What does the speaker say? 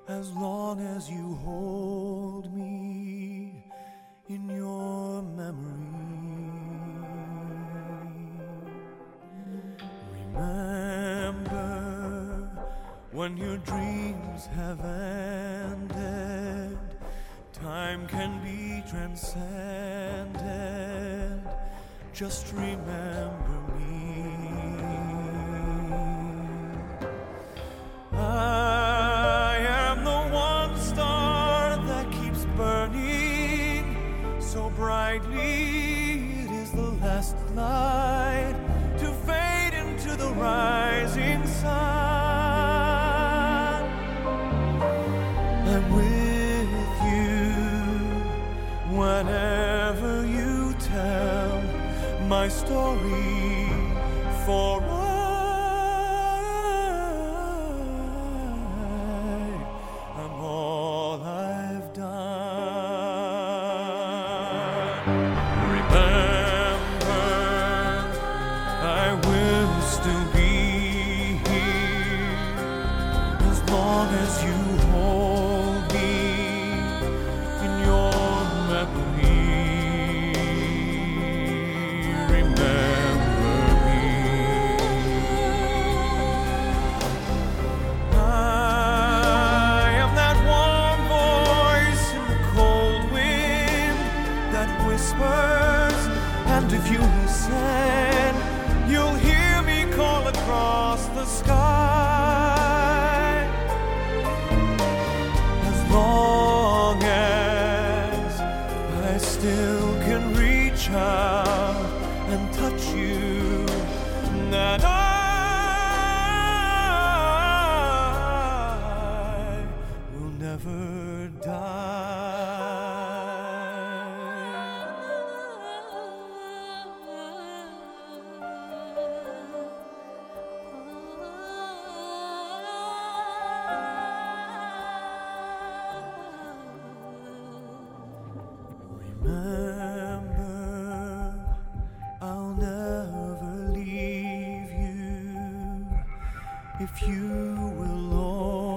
as long as you hold me in your memory. Remember when your dreams have ended, time can be transcended. Just remember me. I am the one star that keeps burning so brightly. It is the last light to fade into the rising sun. I'm with you whenever you tell my story, for I'm all I've done. Remember, I will still be here as long as you hold me in your memory. And if you listen, you'll hear me call across the sky. As long as I still can reach out and touch you, that I will never die. Remember, I'll never leave you if you will